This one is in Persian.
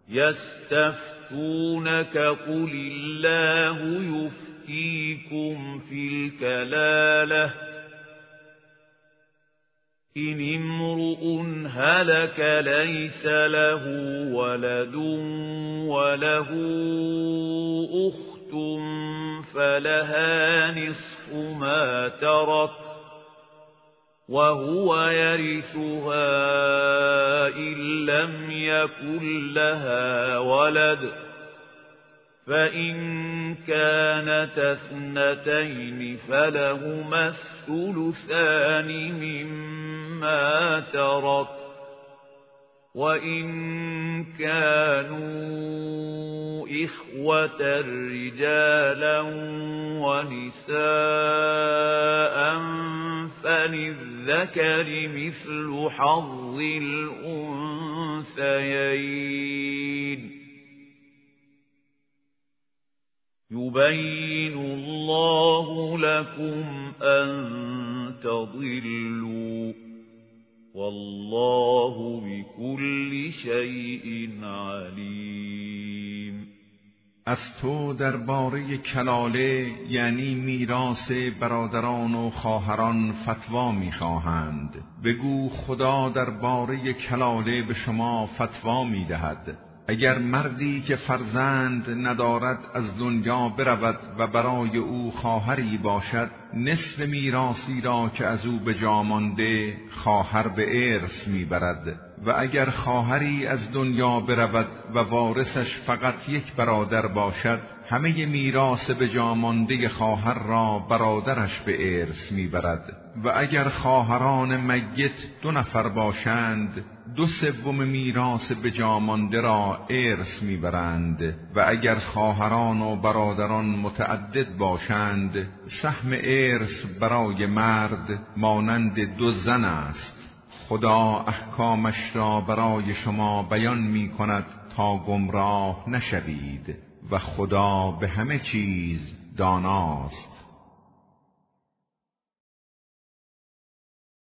يستفتونك قل الله يفتيكم في الكلالة إن امرؤ هلك ليس له ولد وله أخت فلها نصف ما ترك وهو يرثها إن لم يكن لها ولد فإن كانت اثنتين فلهما الثلثان مما ترك وإن كانوا إخوة رجالا ونساء فللذكر مثل حظ الأنثيين يبين الله لكم أن تضلوا والله بكل شيء علیم. از تو درباره کلاله یعنی میراث برادران و خواهران فتوا می‌خواهند. بگو خدا درباره کلاله به شما فتوا می‌دهد. اگر مردی که فرزند ندارد از دنیا برود و برای او خواهری باشد، نصف میراثی را که از او به جا مانده خواهر به ارث میبرد. و اگر خواهری از دنیا برود و وارثش فقط یک برادر باشد، همه میراث به جا مانده خواهر را برادرش به ارث میبرد. و اگر خواهران میت 2 نفر باشند، 2/3 میراث به جا مانده را ارث میبرند. و اگر خواهران و برادران متعدد باشند، سهم ارث برای مرد مانند 2 زن است. خدا احکامش را برای شما بیان می کند تا گمراه نشوید و خدا به همه چیز داناست.